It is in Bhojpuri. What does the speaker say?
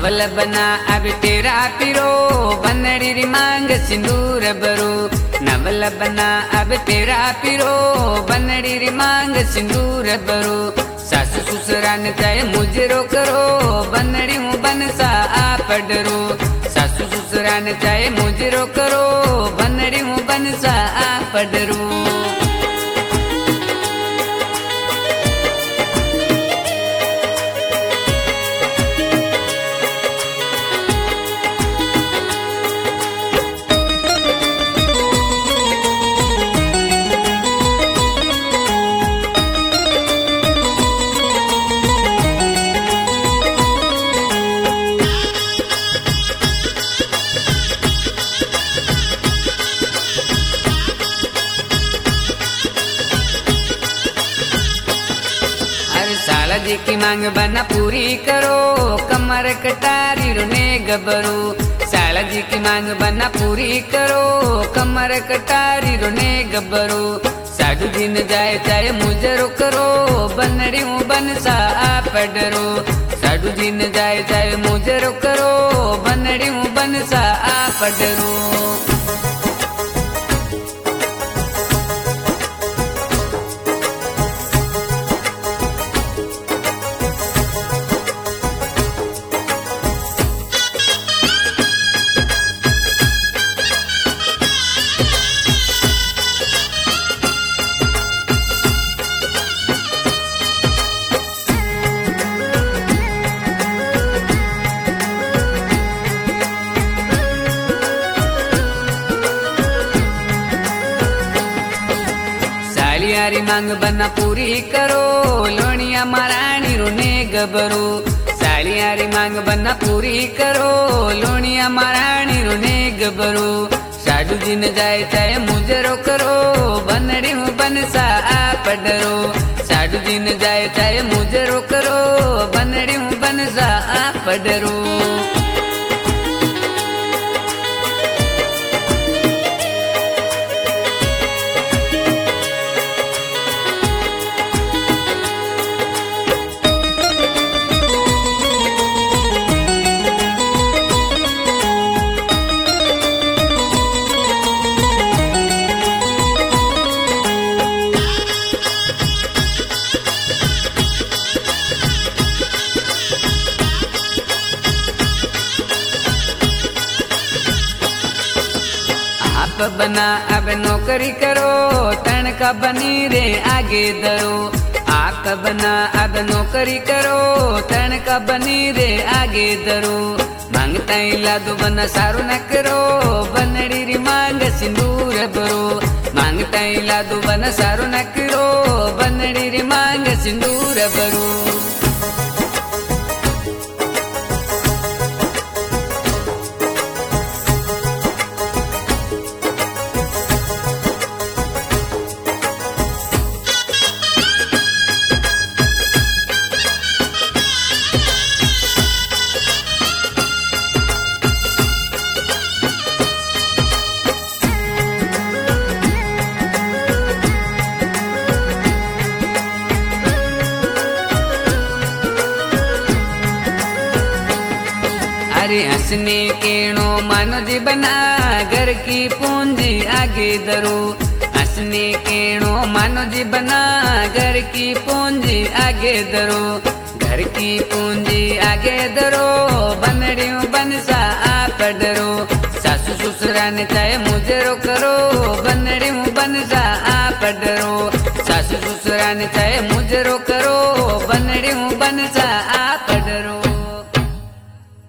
नवल बना अब तेरा पिरो बनड़ी री मांग सिंदूर भरो नवल बना अब तेरा पिरो बनड़ी री मांग सिंदूर भरो सासु ससुरा ने चाहे मुजरो करो बनड़ी हूँ बनसा आप डरो सासु ससुरा ने चाहे मुजरो करो बनड़ी हूँ बनसा आप डरो साला जी की मांग बना पूरी करो कमर कटारी रोने गबरू साला जी की मांग बना पूरी करो कमर कटारी रोने गबरू साधु दिन जाए चाहे मुजरो करो बनड़ी हूँ बनसा आप डरो साधु दिन जाए चाहे मुजरो करो बनड़ी हूँ बनसा आप डरो सालियारी मांग बना पूरी करो लोनिया महारानी रोने गबरू सालियारी मांग बना पूरी करो लोनिया महारानी रोने गबरू साधु दिन जाए चाहे मुजरो करो बनड़ी हूँ बनसा आप डरो साधु दिन जाए चाहे मुजरो करो बनड़ी हूँ बनसा आप डरो आप बना अब नौकरी करो तनका बनी रे आगे दरो आप बना अब नौकरी करो तनका बनी रे आगे दरो मांगता लादो बना सारो न करो बनड़ी री मांग सिंदूर भरो मांगता लादो बना सारो न करो बनड़ी री मांग सिंदूर भरो अरे हंसने केणो मानो जी बना घर की पूंजी आगे दरो हंसने केणो मानो जी बना घर की पूंजी आगे दरो घर की पूंजी आगे दरो बनड़ी हूँ बनसा आप डरो सासु ससुरा ने चाहे मुजरो करो बनड़ी हूँ बनसा आप डरो सासु ससुरा ने चाहे मुजरो करो